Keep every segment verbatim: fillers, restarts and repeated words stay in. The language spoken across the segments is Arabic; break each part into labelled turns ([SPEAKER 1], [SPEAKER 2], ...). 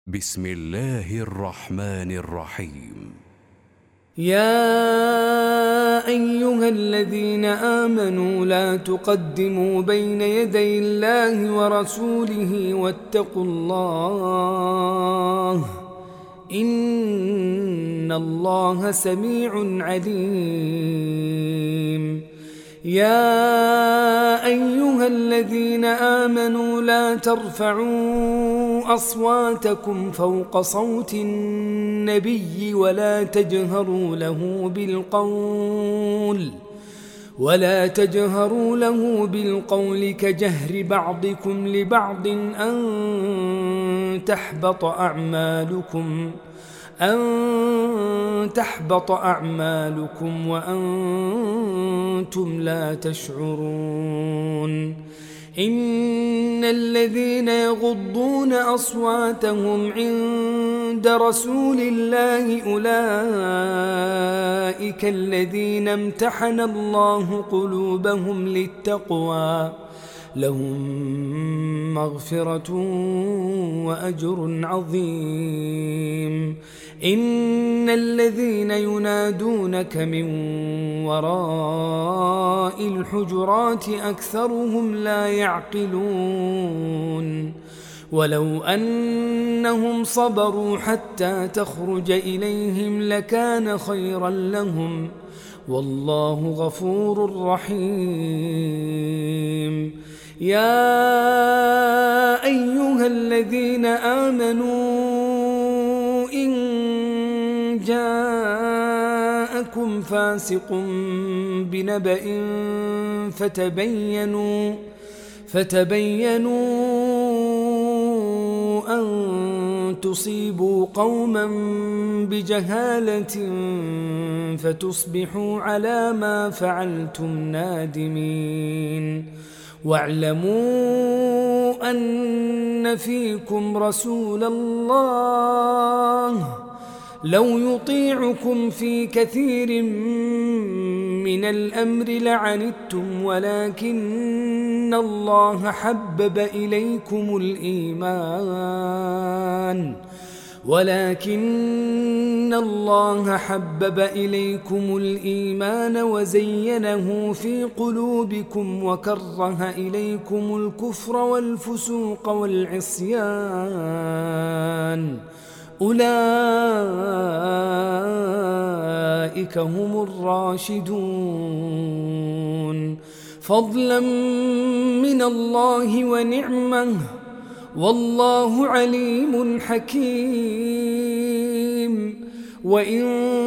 [SPEAKER 1] بسم الله الرحمن الرحيم.
[SPEAKER 2] يا أيها الذين آمنوا لا تقدموا بين يدي الله ورسوله واتقوا الله إن الله سميع عليم. يا أيها الذين آمنوا لا ترفعوا أصواتكم فوق صوت النبي ولا تجهروا له بالقول ولا تجهروا له بالقول كجهر بعضكم لبعض أن تحبط أعمالكم أن تحبط أعمالكم وأنتم لا تشعرون. إن الذين يغضون أصواتهم عند رسول الله أولئك الذين امتحن الله قلوبهم للتقوى لهم مغفرة وأجر عظيم. إن الذين ينادونك من وراء الحجرات أكثرهم لا يعقلون. ولو أنهم صبروا حتى تخرج إليهم لكان خيرا لهم والله غفور رحيم. يا أيها الذين آمنوا إن جاءكم فاسق بنبأ فتبينوا فتبينوا أن تصيبوا قوما بجهالة فتصبحوا على ما فعلتم نادمين. واعلموا أن فيكم رسول الله لو يطيعكم في كثير من الأمر لعنتم ولكن الله حبب إليكم الإيمان ولكن الله حبب إليكم الإيمان وزينه في قلوبكم وكره إليكم الكفر والفسوق والعصيان أولئك هم الراشدون فضلا من الله ونعمه والله عليم حكيم. وإن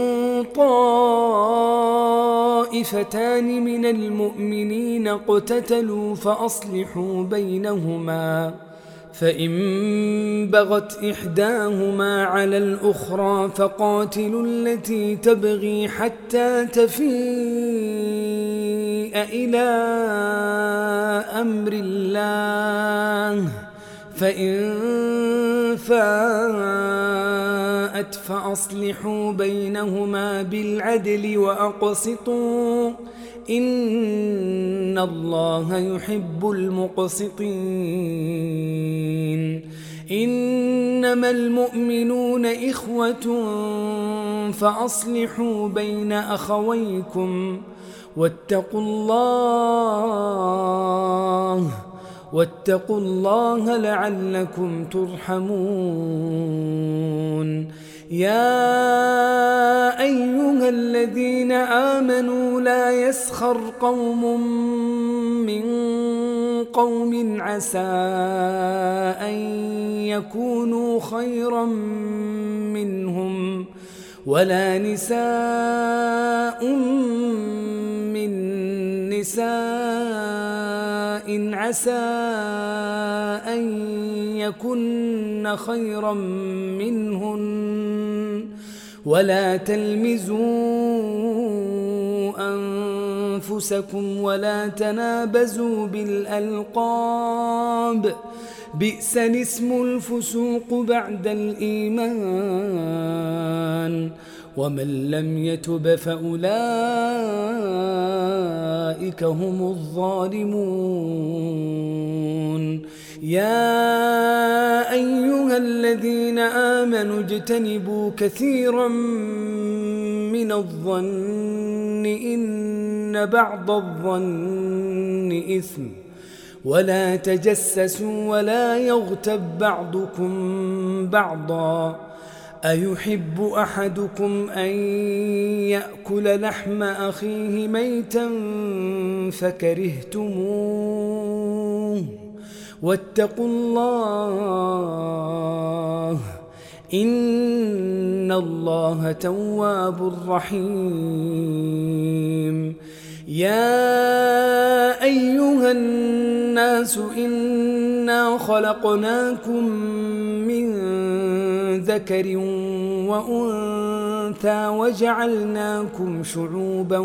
[SPEAKER 2] طائفتان من المؤمنين اقتتلوا فأصلحوا بينهما فإن بغت إحداهما على الأخرى فقاتلوا التي تبغي حتى تفيء إلى أمر الله فإن فاءت فأصلحوا بينهما بالعدل وأقسطوا إن الله يحب المقسطين. إنما المؤمنون إخوة فأصلحوا بين أخويكم واتقوا الله واتقوا الله لعلكم ترحمون. يا أيها الذين آمنوا لا يسخر قوم من قوم عسى أن يكونوا خيرا منهم ولا نساء من نساء عسى أن يكن خيرا منهن ولا تلمزوا أنفسكم ولا تنابزوا بالألقاب بئس الاسم الفسوق بعد الإيمان ومن لم يتب فأولئك هم الظالمون. يا أيها الذين آمنوا اجتنبوا كثيرا من الظن إن بعض الظن إثم ولا تجسسوا ولا يغتب بعضكم بعضا أيحب أحدكم أن يأكل لحم أخيه ميتا فكرهتموه واتقوا الله إن الله تواب رحيم يا أيها الناس إنا خلقناكم من ذكر وأنثى وجعلناكم شعوبا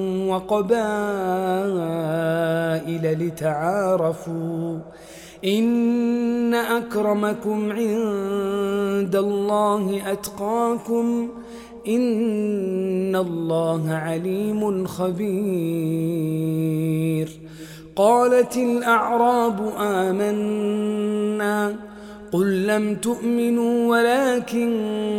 [SPEAKER 2] وقبائل لتعارفوا إن أكرمكم عند الله أتقاكم إن الله عليم خبير قالت الأعراب آمنا قل لم تؤمنوا ولكن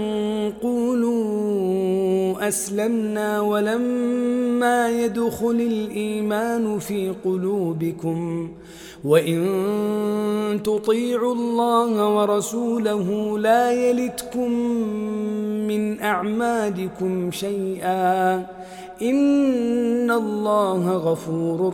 [SPEAKER 2] قولوا أسلمنا ولما يدخل الإيمان في قلوبكم وإن تطيعوا الله ورسوله لا يلتكم من أعمالكم شيئا إن الله غفور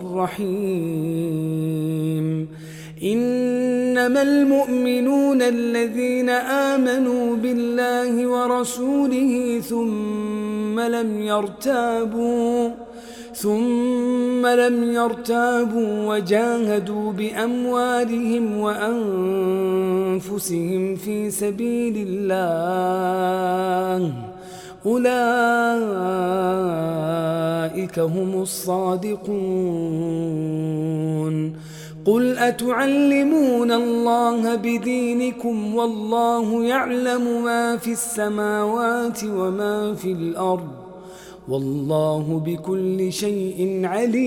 [SPEAKER 2] رحيم إنما المؤمنون الذين آمنوا بالله ورسوله ثم لم يرتابوا ثم لم يرتابوا وجاهدوا بأموالهم وأنفسهم في سبيل الله أولئك هم الصادقون قل أتعلمون الله بدينكم والله يعلم ما في السماوات وما في الأرض والله بكل شيء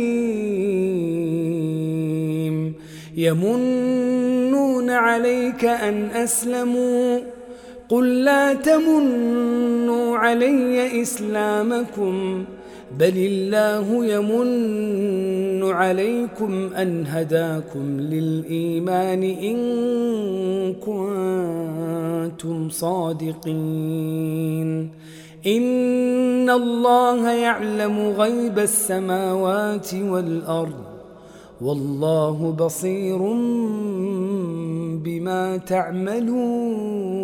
[SPEAKER 2] عليم يمنون عليك أن أسلموا قل لا تمنوا علي إسلامكم بل الله يمن عليكم أن هداكم للإيمان إن كنتم صادقين إن الله يعلم غيب السماوات والأرض والله بصير بما تعملون.